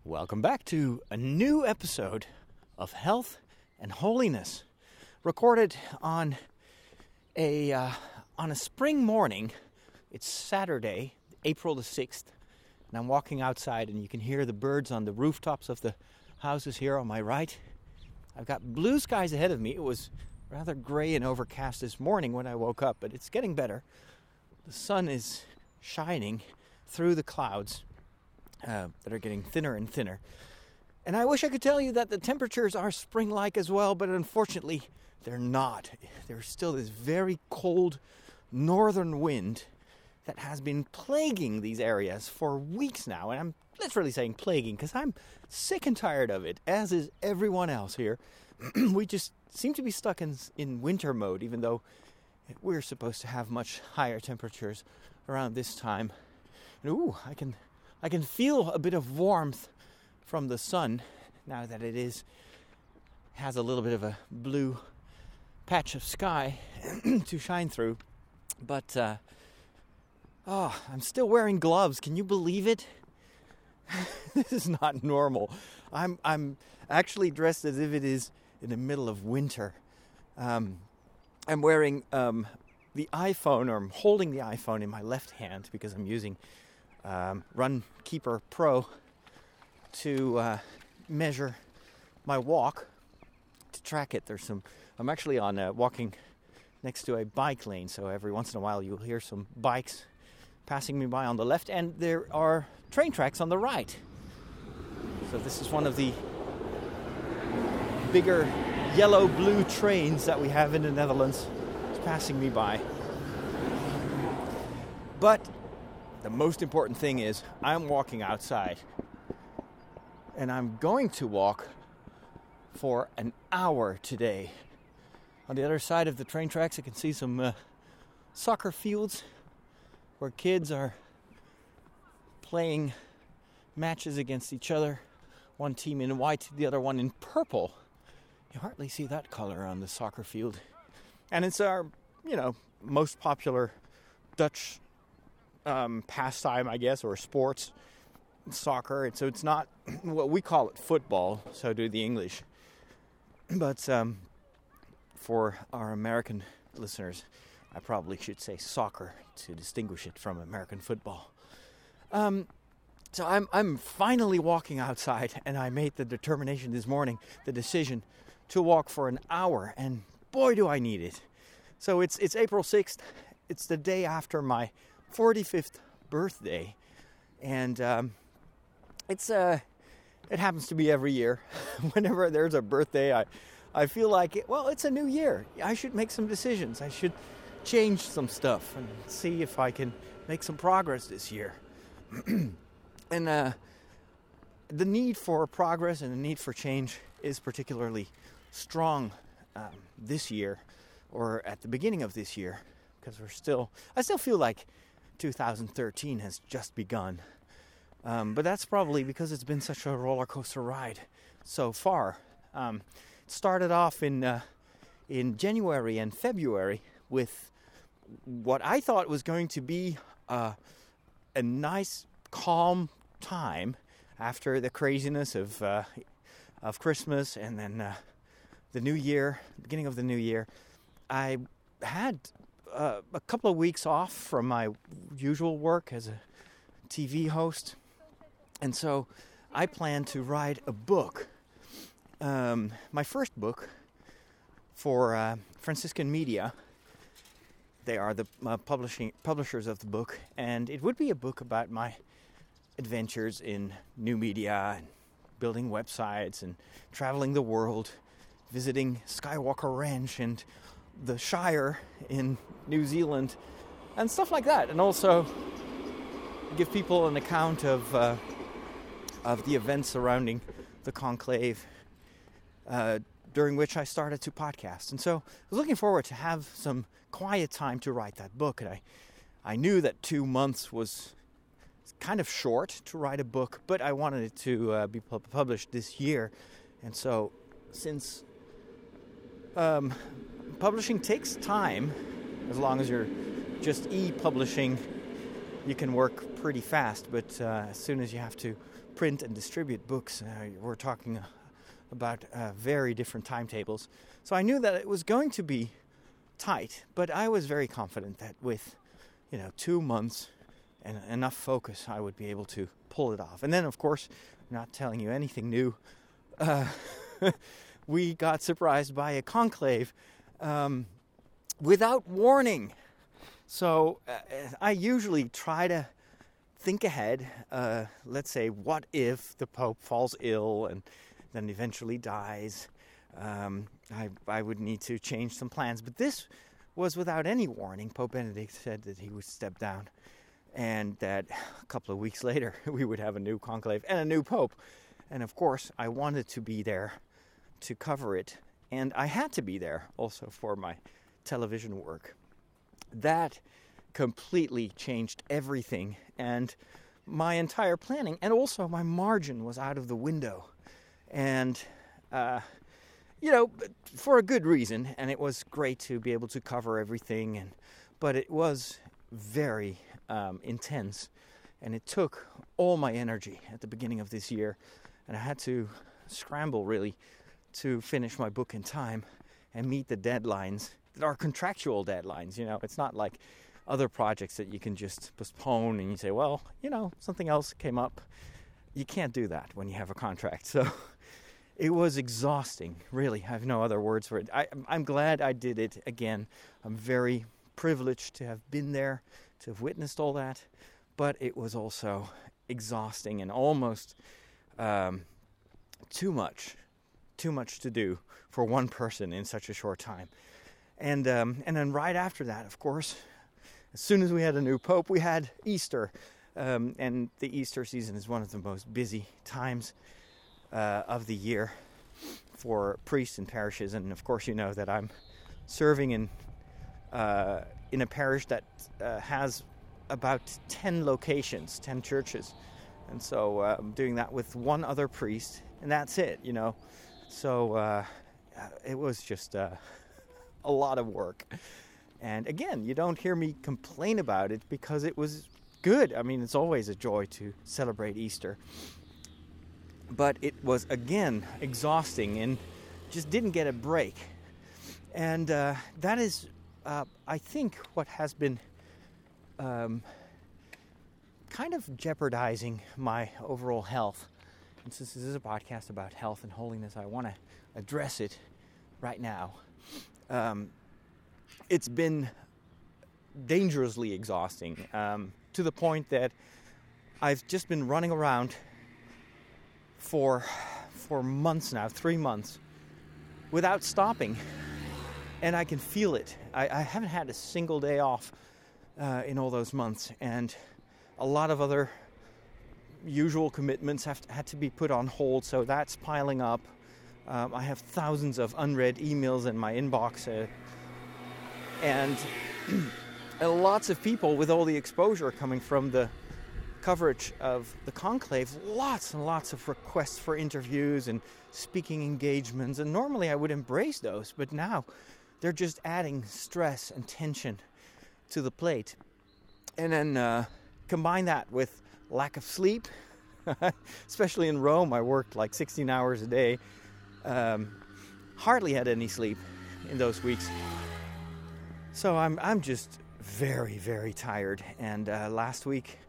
Welcome back to a new episode of Health and Holiness, recorded on a spring morning. It's Saturday, April the 6th, and I'm walking outside, and you can hear the birds on the rooftops of the houses here on my right. I've got blue skies ahead of me. It was rather gray and overcast this morning when I woke up, but it's getting better. The sun is shining through the clouds that are getting thinner and thinner. And I wish I could tell you that the temperatures are spring-like as well, but unfortunately they're not. There's still this very cold northern wind that has been plaguing these areas for weeks now. And I'm literally saying plaguing because I'm sick and tired of it, as is everyone else here. We just seem to be stuck in winter mode, even though we're supposed to have much higher temperatures around this time. And I can feel a bit of warmth from the sun now that it has a little bit of a blue patch of sky to shine through. But I'm still wearing gloves. Can you believe it? This is not normal. I'm actually dressed as if it is in the middle of winter. I'm wearing the iPhone, or I'm holding the iPhone in my left hand because I'm using Runkeeper Pro to measure my walk, to track it. I'm actually walking next to a bike lane, so every once in a while you'll hear some bikes passing me by on the left, and there are train tracks on the right. So this is one of the bigger yellow-blue trains that we have in the Netherlands. It's passing me by. But the most important thing is I'm walking outside, and I'm going to walk for an hour today. On the other side of the train tracks, I can see some soccer fields where kids are playing matches against each other. One team in white, the other one in purple. You hardly see that color on the soccer field. And it's our, most popular Dutch pastime, I guess, or sports, soccer. And so it's not what we call it football, so do the English. But for our American listeners, I probably should say soccer to distinguish it from American football. So I'm finally walking outside, and I made the determination this morning, the decision to walk for an hour, and boy do I need it. So it's April 6th. It's the day after my 45th birthday, and it happens to be every year. Whenever there's a birthday, I feel like it's a new year. I should make some decisions. I should change some stuff and see if I can make some progress this year. And the need for progress and the need for change is particularly strong this year, or at the beginning of this year, because I still feel like 2013 has just begun. But that's probably because it's been such a roller coaster ride so far. It started off in January and February with what I thought was going to be a nice, calm time after the craziness of Christmas and then the New Year, beginning of the New Year. I had a couple of weeks off from my usual work as a TV host, and so I planned to write a book, my first book for Franciscan Media. They are the publishers of the book, and it would be a book about my adventures in new media and building websites and traveling the world, visiting Skywalker Ranch and the Shire in New Zealand and stuff like that, and also give people an account of the events surrounding the conclave, during which I started to podcast. And so I was looking forward to have some quiet time to write that book. And I knew that 2 months was kind of short to write a book, but I wanted it to be published this year. And so since publishing takes time, as long as you're just e-publishing you can work pretty fast, but as soon as you have to print and distribute books, we're talking about very different timetables. So I knew that it was going to be tight, but I was very confident that with 2 months and enough focus, I would be able to pull it off. And then, of course, not telling you anything new, we got surprised by a conclave without warning. So I usually try to think ahead. Let's say, what if the Pope falls ill and then eventually dies? I would need to change some plans. But this was without any warning. Pope Benedict said that he would step down, and that a couple of weeks later we would have a new conclave and a new Pope. And of course, I wanted to be there to cover it, and I had to be there also for my television work. That completely changed everything, and my entire planning, and also my margin was out of the window. And for a good reason, and it was great to be able to cover everything, but it was very intense, and it took all my energy at the beginning of this year, and I had to scramble really to finish my book in time and meet the deadlines that are contractual deadlines. It's not like other projects that you can just postpone and you say, well, something else came up. You can't do that when you have a contract. So it was exhausting, really. I have no other words for it. I'm glad I did it again. I'm very privileged to have been there, to have witnessed all that. But it was also exhausting and almost too much to do for one person in such a short time. And then right after that, of course, as soon as we had a new Pope, we had Easter. And the Easter season is one of the most busy times of the year for priests and parishes. And of course, you know that I'm serving in a parish that has about 10 locations, 10 churches. And so I'm doing that with one other priest, and that's it, So it was just a lot of work. And again, you don't hear me complain about it because it was good. I mean, it's always a joy to celebrate Easter. But it was, again, exhausting and just didn't get a break. And that is, I think, what has been kind of jeopardizing my overall health. And since this is a podcast about health and holiness, I want to address it right now. It's been dangerously exhausting to the point that I've just been running around for months now, 3 months, without stopping. And I can feel it. I haven't had a single day off in all those months. And a lot of other usual commitments had to be put on hold, so that's piling up. I have thousands of unread emails in my inbox, and lots of people with all the exposure coming from the coverage of the conclave, lots and lots of requests for interviews and speaking engagements, and normally I would embrace those, but now they're just adding stress and tension to the plate. And then combine that with lack of sleep, especially in Rome. I worked like 16 hours a day, hardly had any sleep in those weeks. So I'm just very, very tired. And last week,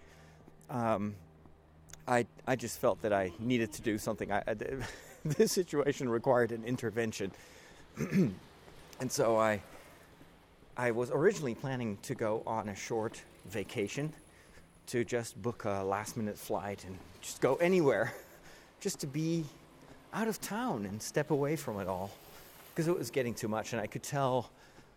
I just felt that I needed to do something. This situation required an intervention. And so I was originally planning to go on a short vacation, to just book a last-minute flight and just go anywhere, just to be out of town and step away from it all, because it was getting too much, and I could tell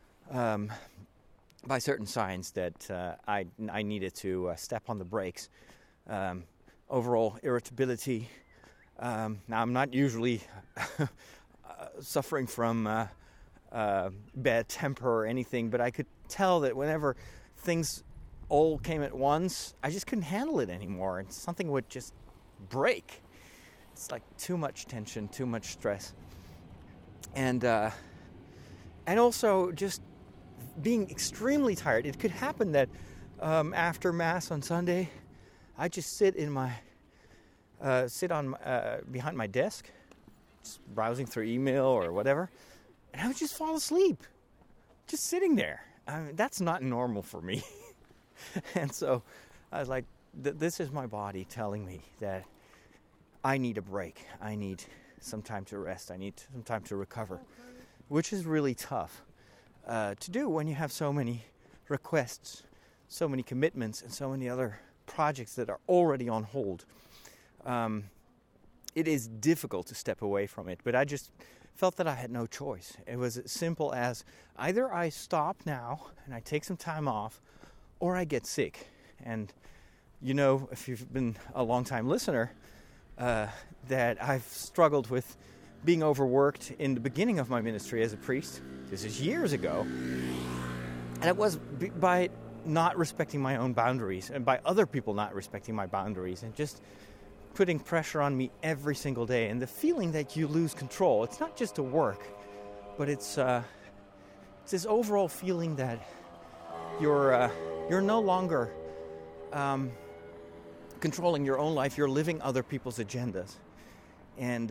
by certain signs that I needed to step on the brakes. Overall irritability. Now, I'm not usually suffering from bad temper or anything, but I could tell that whenever things all came at once, I just couldn't handle it anymore, and something would just break. It's like too much tension, too much stress, and also just being extremely tired. It could happen that after Mass on Sunday, I just sit behind my desk, just browsing through email or whatever, and I would just fall asleep, just sitting there. I mean, that's not normal for me. And so I was like, this is my body telling me that I need a break. I need some time to rest. I need some time to recover, which is really tough to do when you have so many requests, so many commitments, and so many other projects that are already on hold. It is difficult to step away from it, but I just felt that I had no choice. It was as simple as either I stop now and I take some time off, or I get sick. And you know, if you've been a long-time listener, that I've struggled with being overworked in the beginning of my ministry as a priest. This is years ago. And it was by not respecting my own boundaries and by other people not respecting my boundaries and just putting pressure on me every single day. And the feeling that you lose control, it's not just to work, but it's this overall feeling that you're no longer controlling your own life. You're living other people's agendas. And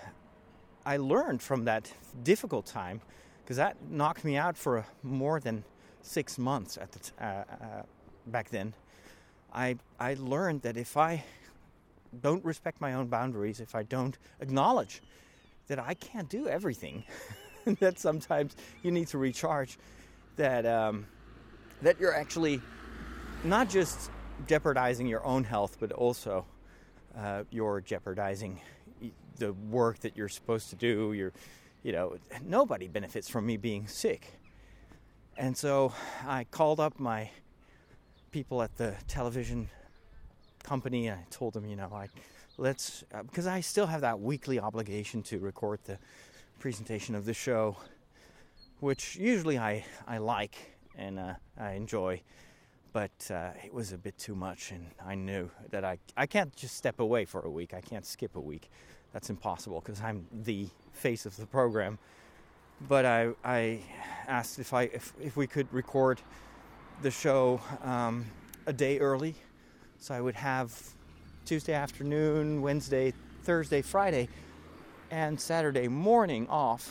I learned from that difficult time, because that knocked me out for more than 6 months at back then. I learned that if I don't respect my own boundaries, if I don't acknowledge that I can't do everything, that sometimes you need to recharge, that you're actually not just jeopardizing your own health, but also you're jeopardizing the work that you're supposed to do. Nobody benefits from me being sick. And so I called up my people at the television company and I told them, because I still have that weekly obligation to record the presentation of the show, which usually I like and I enjoy. But it was a bit too much, and I knew that I can't just step away for a week. I can't skip a week. That's impossible because I'm the face of the program. But I asked if we could record the show a day early, so I would have Tuesday afternoon, Wednesday, Thursday, Friday, and Saturday morning off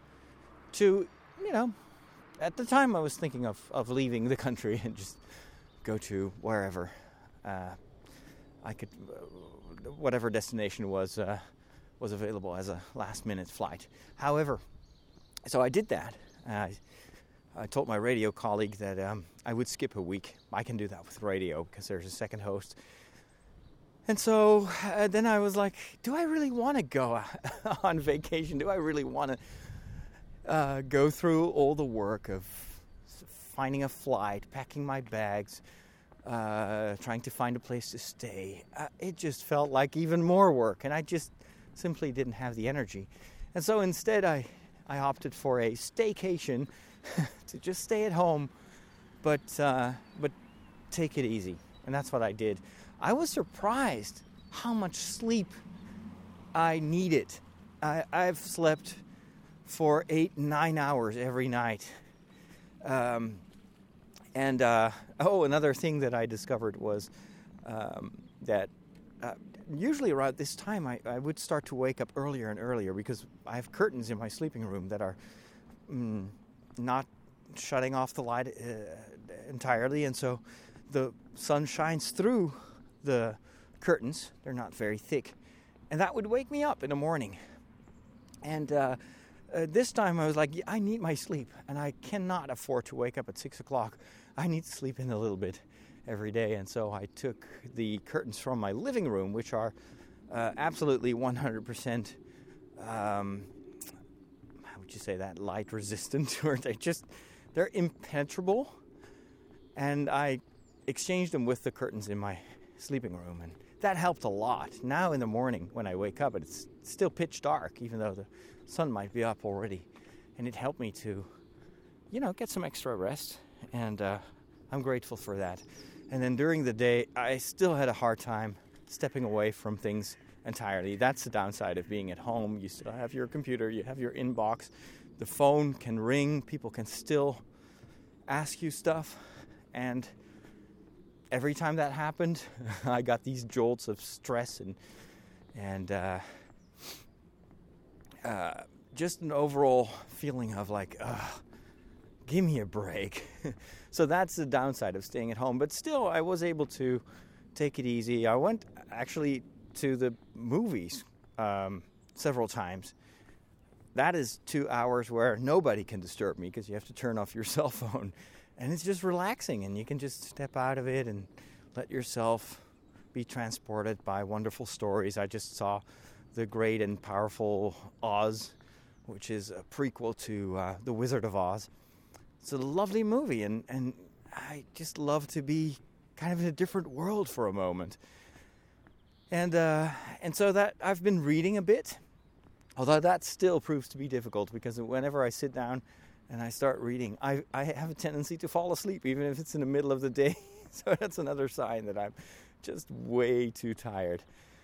to, at the time I was thinking of leaving the country and just go to wherever I could, whatever destination was available as a last-minute flight. However, so I did that. I told my radio colleague that I would skip a week. I can do that with radio because there's a second host. And so then I was like, do I really want to go on vacation? Do I really want to go through all the work of finding a flight, packing my bags, trying to find a place to stay? It just felt like even more work, and I just simply didn't have the energy. And so instead I opted for a staycation to just stay at home, but take it easy. And that's what I did. I was surprised how much sleep I needed. I've slept for 8-9 hours every night. Another thing that I discovered was that usually around this time I would start to wake up earlier and earlier because I have curtains in my sleeping room that are not shutting off the light entirely, and so the sun shines through the curtains. They're not very thick, and that would wake me up in the morning. And this time I was like, I need my sleep, and I cannot afford to wake up at 6 o'clock. I need to sleep in a little bit every day. And so I took the curtains from my living room, which are absolutely 100%, how would you say that, light resistant, or they're impenetrable. And I exchanged them with the curtains in my sleeping room, and that helped a lot. Now in the morning when I wake up, it's still pitch dark, even though the sun might be up already, and it helped me to, get some extra rest, and I'm grateful for that. And then during the day, I still had a hard time stepping away from things entirely. That's the downside of being at home. You still have your computer, you have your inbox, the phone can ring, people can still ask you stuff, and every time that happened, I got these jolts of stress and just an overall feeling of like, give me a break. So that's the downside of staying at home. But still, I was able to take it easy. I went actually to the movies several times. That is 2 hours where nobody can disturb me because you have to turn off your cell phone. And it's just relaxing, and you can just step out of it and let yourself be transported by wonderful stories. I just saw the great and powerful Oz, which is a prequel to The Wizard of Oz. It's a lovely movie, and I just love to be kind of in a different world for a moment. And so that I've been reading a bit, although that still proves to be difficult because whenever I sit down and I start reading, I have a tendency to fall asleep, even if it's in the middle of the day. So that's another sign that I'm just way too tired.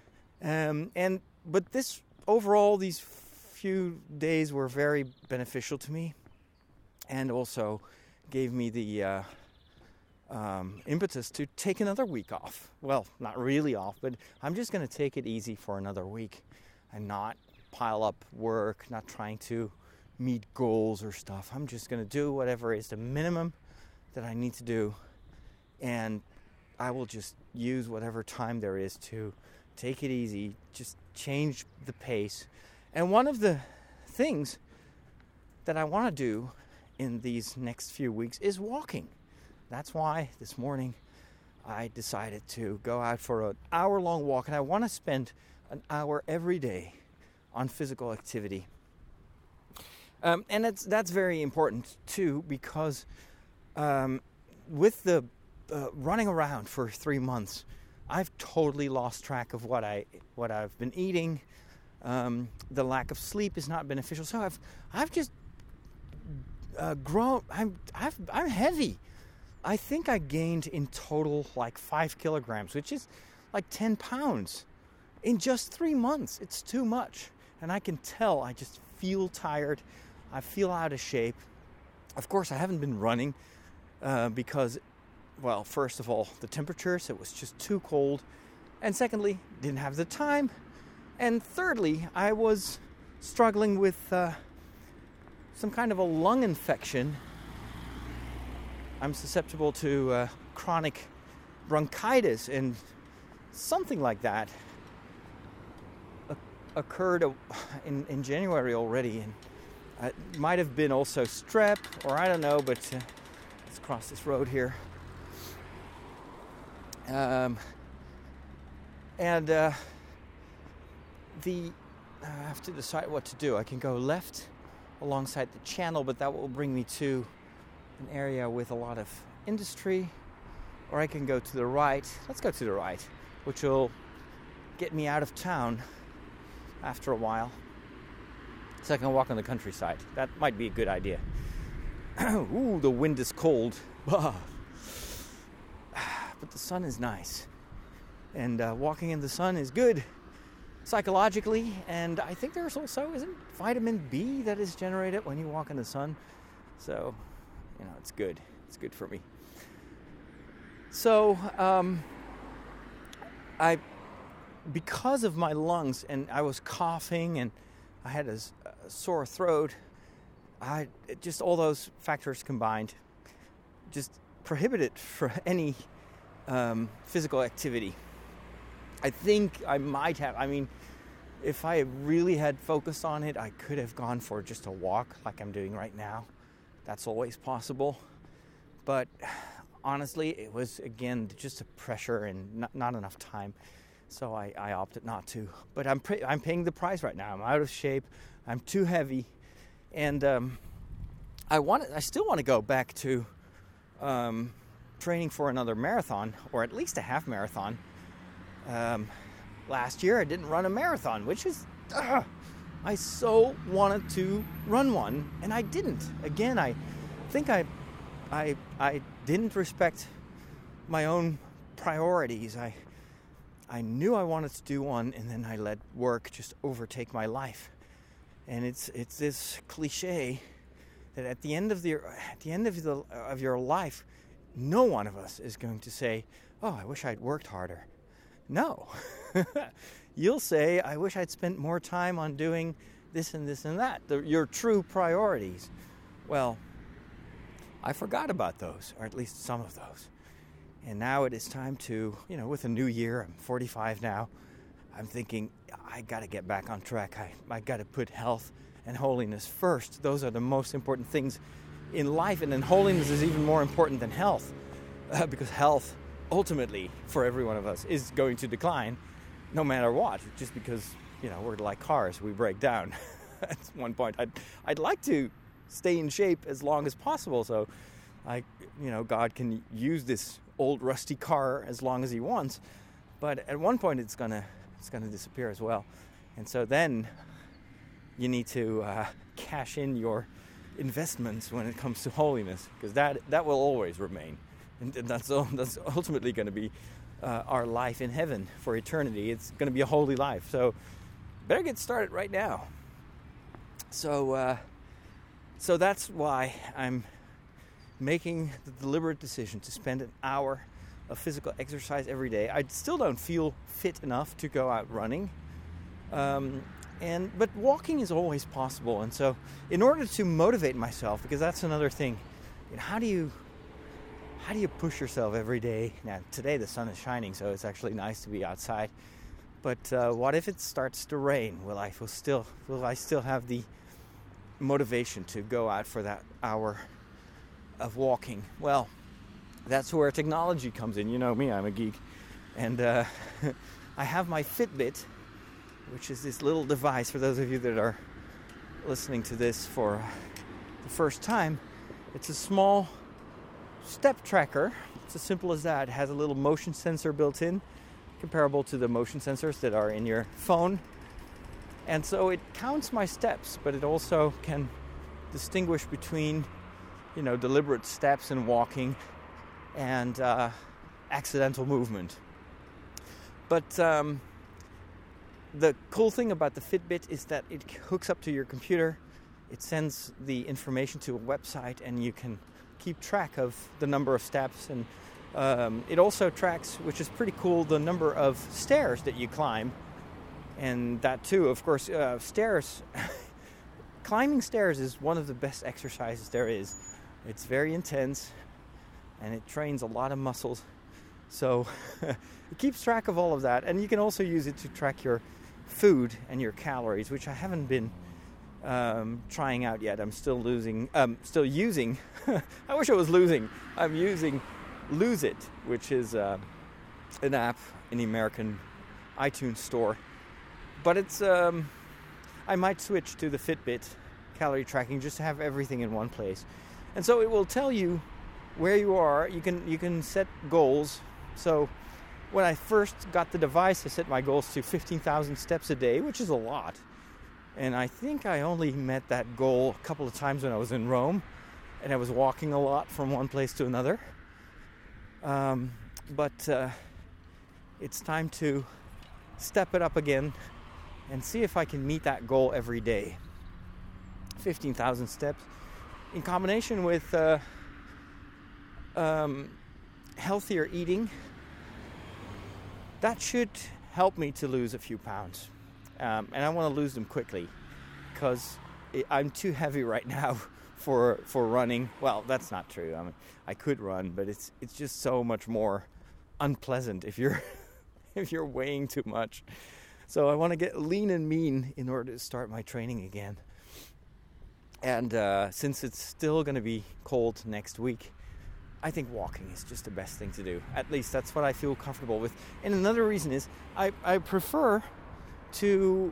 But this overall, these few days were very beneficial to me, and also gave me the impetus to take another week off. Well, not really off, but I'm just going to take it easy for another week and not pile up work, not trying to meet goals or stuff. I'm just going to do whatever is the minimum that I need to do, and I will just use whatever time there is to take it easy, just change the pace. And one of the things that I want to do in these next few weeks is walking. That's why this morning I decided to go out for an hour-long walk, and I want to spend an hour every day on physical activity. And that's very important too, because with the running around for 3 months, I've totally lost track of what I've been eating. The lack of sleep is not beneficial. So I've just grown. I'm heavy. I think I gained in total like 5 kilograms, which is like 10 pounds in just 3 months. It's too much. And I can tell I just feel tired. I feel out of shape. Of course, I haven't been running because, well, first of all, the temperatures, it was just too cold. And secondly, didn't have the time. And thirdly, I was struggling with some kind of a lung infection. I'm susceptible to chronic bronchitis, and something like that occurred in January already, and it might have been also strep, or I don't know, but let's cross this road here. I have to decide what to do. I can go left alongside the channel, but that will bring me to an area with a lot of industry, or I can go to the right. Let's go to the right, which will get me out of town after a while, so I can walk on the countryside. That might be a good idea. Ooh, the wind is cold. But the sun is nice. And walking in the sun is good psychologically. And I think there's also, isn't vitamin B that is generated when you walk in the sun? So, it's good. It's good for me. So, because of my lungs, and I was coughing and I had a sore throat, just all those factors combined just prohibited for any physical activity. I think I might have, if I really had focused on it, I could have gone for just a walk like I'm doing right now. That's always possible. But honestly, it was, again, just a pressure and not enough time. So I opted not to. But I'm paying the price right now. I'm out of shape. I'm too heavy. And I still want to go back to training for another marathon, or at least a half marathon. Last year I didn't run a marathon, which is... I so wanted to run one, and I didn't. Again, I think I didn't respect my own priorities. I knew I wanted to do one, and then I let work just overtake my life. And it's this cliche that at the end of your life, no one of us is going to say, oh, I wish I'd worked harder. No. You'll say, I wish I'd spent more time on doing this and this and that, your true priorities. Well, I forgot about those, or at least some of those. And now it is time to, with a new year, I'm 45 now, I'm thinking, I got to get back on track. I got to put health and holiness first. Those are the most important things in life, and then holiness is even more important than health, because health, ultimately, for every one of us, is going to decline no matter what, just because, we're like cars, we break down. At one point, I'd like to stay in shape as long as possible, so God can use this old rusty car as long as he wants, but at one point it's gonna disappear as well. And so then you need to cash in your investments when it comes to holiness, because that will always remain, and that's ultimately going to be our life in heaven for eternity. It's going to be a holy life, so better get started right now. So that's why I'm making the deliberate decision to spend an hour of physical exercise every day. I still don't feel fit enough to go out running, but walking is always possible. And so, in order to motivate myself, because that's another thing, how do you push yourself every day? Now, today the sun is shining, so it's actually nice to be outside. But what if it starts to rain? Will I still have the motivation to go out for that hour of walking? Well, that's where technology comes in. You know me, I'm a geek, and I have my Fitbit, which is this little device. For those of you that are listening to this for the first time, it's a small step tracker. It's as simple as that. It has a little motion sensor built in, comparable to the motion sensors that are in your phone, and so it counts my steps, but it also can distinguish between deliberate steps and walking and accidental movement. But the cool thing about the Fitbit is that it hooks up to your computer. It sends the information to a website, and you can keep track of the number of steps. And it also tracks, which is pretty cool, the number of stairs that you climb. And that too, of course, stairs. Climbing stairs is one of the best exercises there is. It's very intense, and it trains a lot of muscles. So it keeps track of all of that. And you can also use it to track your food and your calories, which I haven't been trying out yet. I'm still using, I wish I was losing. I'm using Lose It, which is an app in the American iTunes store. But it's, I might switch to the Fitbit calorie tracking just to have everything in one place. And so it will tell you where you are. You can set goals. So when I first got the device, I set my goals to 15,000 steps a day, which is a lot. And I think I only met that goal a couple of times when I was in Rome, and I was walking a lot from one place to another. But it's time to step it up again and see if I can meet that goal every day. 15,000 steps in combination with healthier eating. That should help me to lose a few pounds. And I want to lose them quickly, because I'm too heavy right now for running. Well, that's not true. I mean, I could run, but it's just so much more unpleasant if you're if you're weighing too much. So I want to get lean and mean in order to start my training again. And since it's still going to be cold next week, I think walking is just the best thing to do. At least that's what I feel comfortable with. And another reason is I prefer to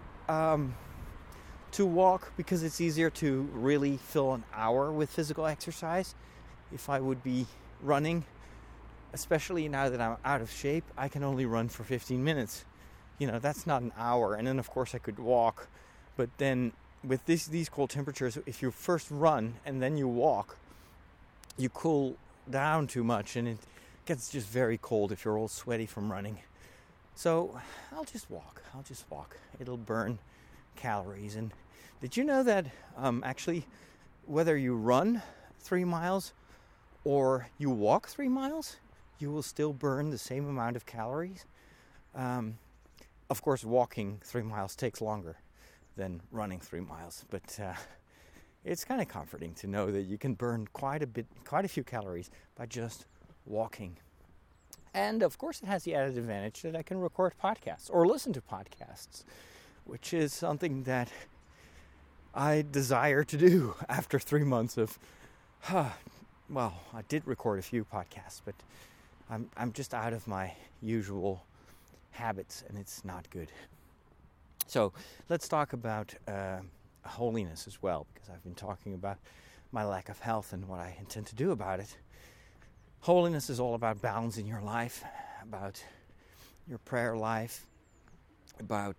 walk because it's easier to really fill an hour with physical exercise. If I would be running, especially now that I'm out of shape, I can only run for 15 minutes. That's not an hour. And then of course I could walk, but then with these cold temperatures, if you first run and then you walk, you cool down too much, and it gets just very cold if you're all sweaty from running. So I'll just walk. It'll burn calories. And did you know that actually, whether you run 3 miles or you walk 3 miles, you will still burn the same amount of calories. Of course, walking 3 miles takes longer than running 3 miles, but it's kind of comforting to know that you can burn quite a few calories by just walking. And of course, it has the added advantage that I can record podcasts or listen to podcasts, which is something that I desire to do after 3 months of, well, I did record a few podcasts, but I'm just out of my usual habits, and it's not good. So let's talk about holiness as well, because I've been talking about my lack of health and what I intend to do about it. Holiness is all about balance in your life, about your prayer life, about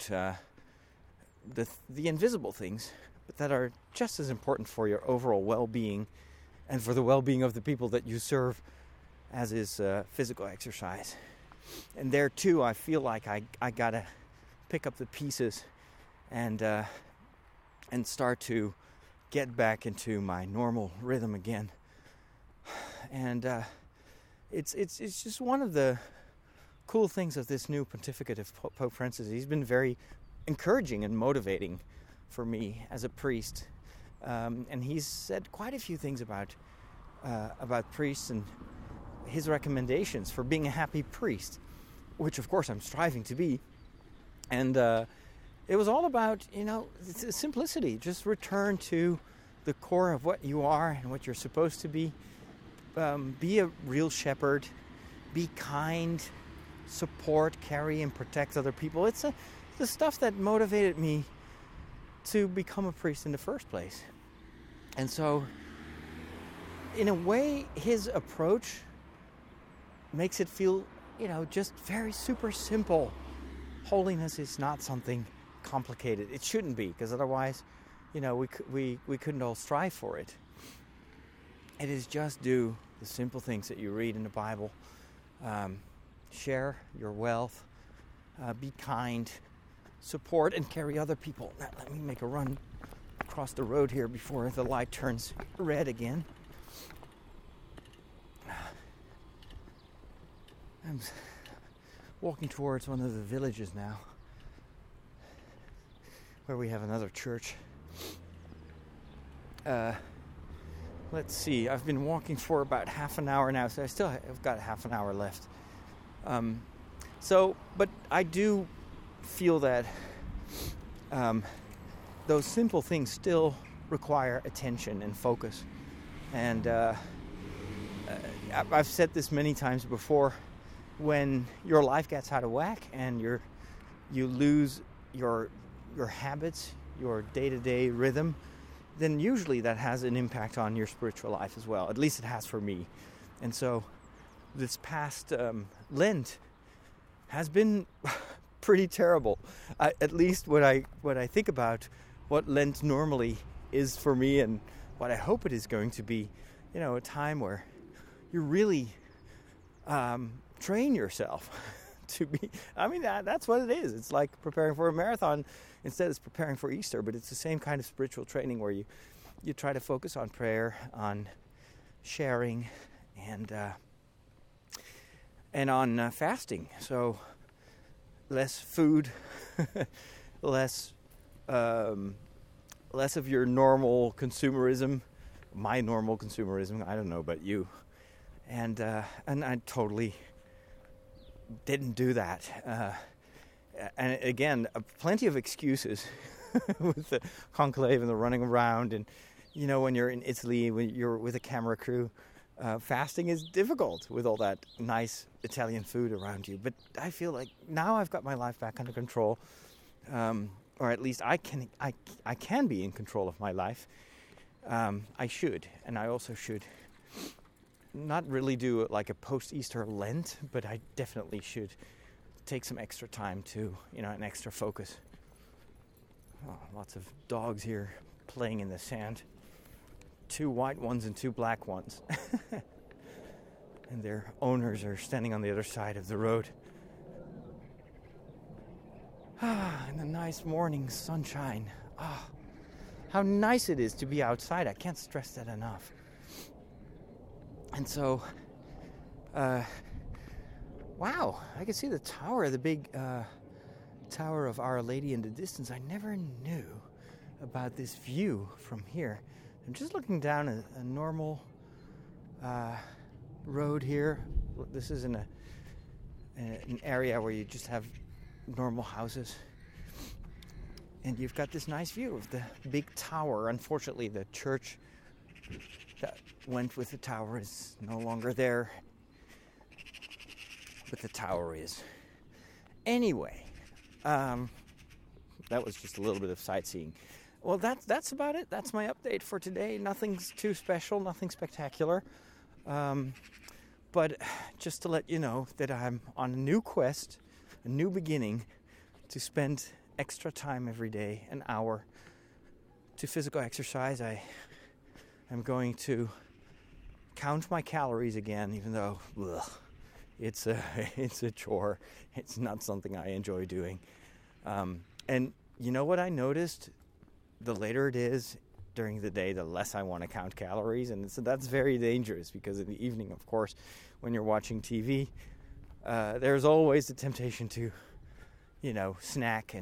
the invisible things, but that are just as important for your overall well-being and for the well-being of the people that you serve, as is physical exercise. And there too, I feel like I gotta pick up the pieces and start to get back into my normal rhythm again. And it's just one of the cool things of this new pontificate of Pope Francis. He's been very encouraging and motivating for me as a priest, and he's said quite a few things about priests and his recommendations for being a happy priest, which of course I'm striving to be. And it was all about, simplicity. Just return to the core of what you are and what you're supposed to be. Be a real shepherd. Be kind. Support, carry, and protect other people. It's the stuff that motivated me to become a priest in the first place. And so, in a way, his approach makes it feel, just very super simple. Holiness is not something complicated. It shouldn't be, because otherwise, we couldn't all strive for it. It is just do the simple things that you read in the Bible. Share your wealth. Be kind. Support and carry other people. Now, let me make a run across the road here before the light turns red again. I'm walking towards one of the villages now, where we have another church. Let's see, I've been walking for about half an hour now, so I've got half an hour left. But I do feel that those simple things still require attention and focus. And I've said this many times before. When your life gets out of whack and you lose your habits, your day-to-day rhythm, then usually that has an impact on your spiritual life as well. At least it has for me. And so this past Lent has been pretty terrible. At least when I think about what Lent normally is for me and what I hope it is going to be, a time where you really train yourself to be. That's what it is. It's like preparing for a marathon. Instead, it's preparing for Easter, but it's the same kind of spiritual training where you try to focus on prayer, on sharing, and on fasting. So less food, less of your normal consumerism, my normal consumerism. I don't know about you, and I totally didn't do that. And again, plenty of excuses with the conclave and the running around. And, when you're in Italy, when you're with a camera crew, fasting is difficult with all that nice Italian food around you. But I feel like now I've got my life back under control. Or at least I can be in control of my life. I should. And I also should not really do like a post-Easter Lent, but I definitely should take some extra time to, an extra focus. Oh, lots of dogs here playing in the sand. 2 white ones and 2 black ones. And their owners are standing on the other side of the road. And the nice morning sunshine. How nice it is to be outside. I can't stress that enough. And so, wow, I can see the tower, the big Tower of Our Lady in the distance. I never knew about this view from here. I'm just looking down a normal road here. This is in an area where you just have normal houses. And you've got this nice view of the big tower. Unfortunately, the church that went with the tower is no longer there. But the tower is. Anyway, that was just a little bit of sightseeing. Well, that's about it. That's my update for today. Nothing's too special, nothing spectacular. But just to let you know that I'm on a new quest, a new beginning, to spend extra time every day, an hour, to physical exercise. I am going to count my calories again, even though it's a chore. It's not something I enjoy doing. And you know what I noticed? The later it is during the day, the less I want to count calories. And so that's very dangerous, because in the evening, of course, when you're watching TV, there's always the temptation to, snack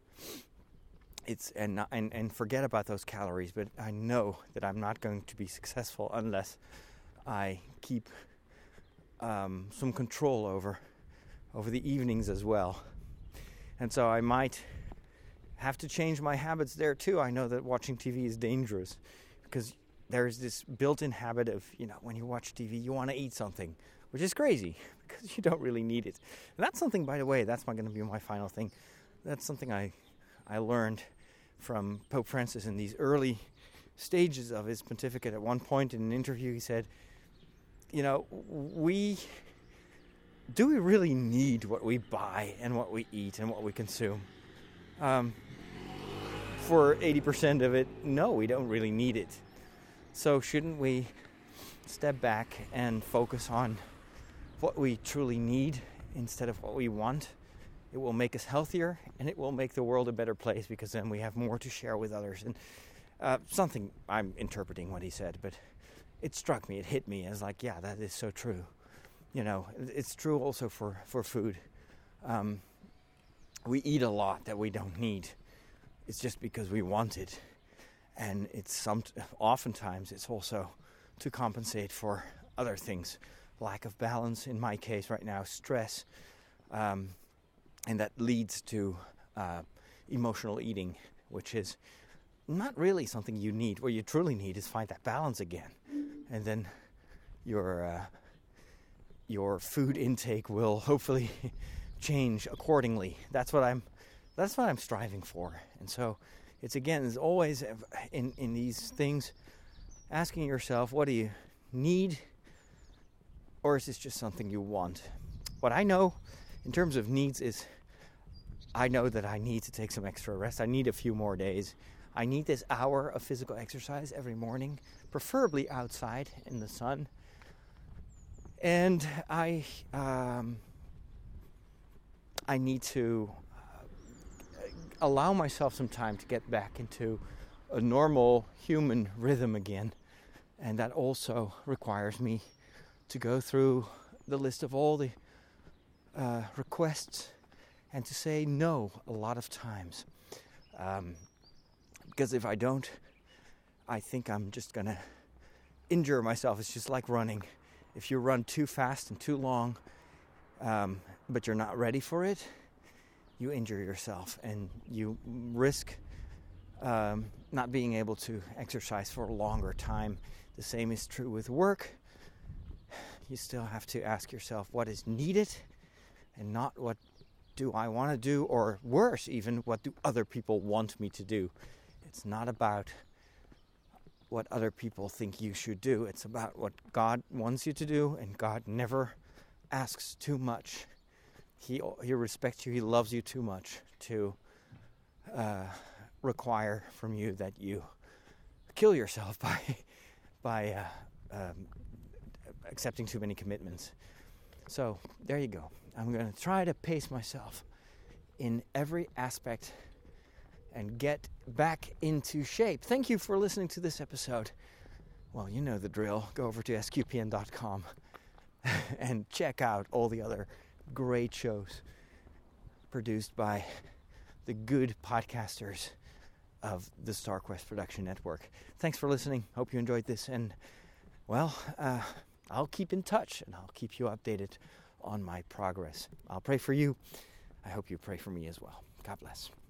and forget about those calories. But I know that I'm not going to be successful unless I keep some control over the evenings as well. And so I might have to change my habits there too. I know that watching TV is dangerous, because there's this built-in habit of, when you watch TV, you want to eat something, which is crazy because you don't really need it. And that's something, by the way, that's not going to be my final thing. That's something I learned from Pope Francis in these early stages of his pontificate. At one point in an interview, he said, we really need what we buy and what we eat and what we consume? For 80% of it, no, we don't really need it. So shouldn't we step back and focus on what we truly need instead of what we want? It will make us healthier, and it will make the world a better place, because then we have more to share with others. And something, I'm interpreting what he said, but it struck me, it hit me. I was like, yeah, that is so true. It's true also for food. We eat a lot that we don't need. It's just because we want it. And oftentimes it's also to compensate for other things. Lack of balance, in my case right now, stress. And that leads to emotional eating, which is not really something you need. What you truly need is find that balance again. And then your food intake will hopefully change accordingly. That's what I'm striving for. And so it's always in these things, asking yourself, what do you need, or is this just something you want? What I know in terms of needs is, I know that I need to take some extra rest. I need a few more days. I need this hour of physical exercise every morning, preferably outside in the sun. And I need to allow myself some time to get back into a normal human rhythm again. And that also requires me to go through the list of all the requests and to say no a lot of times. Because if I don't, I think I'm just going to injure myself. It's just like running. If you run too fast and too long, but you're not ready for it, you injure yourself and you risk not being able to exercise for a longer time. The same is true with work. You still have to ask yourself what is needed and not what do I want to do, or worse even, what do other people want me to do. It's not about what other people think you should do. It's about what God wants you to do, and God never asks too much. He respects you. He loves you too much to require from you that you kill yourself by accepting too many commitments. So there you go. I'm going to try to pace myself in every aspect and get back into shape. Thank you for listening to this episode. Well, you know the drill. Go over to sqpn.com and check out all the other great shows produced by the good podcasters of the StarQuest Production Network. Thanks for listening. Hope you enjoyed this. And, well, I'll keep in touch and I'll keep you updated on my progress. I'll pray for you. I hope you pray for me as well. God bless.